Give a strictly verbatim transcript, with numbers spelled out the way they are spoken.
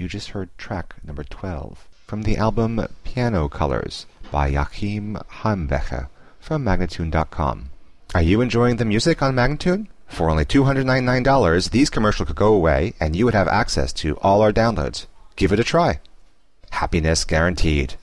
You just heard track number twelve from the album Piano Colors by Joachim Heimwecher from Magnatune dot com. Are you enjoying the music on Magnatune? For only two hundred ninety-nine dollars, these commercials could go away and you would have access to all our downloads. Give it a try. Happiness guaranteed.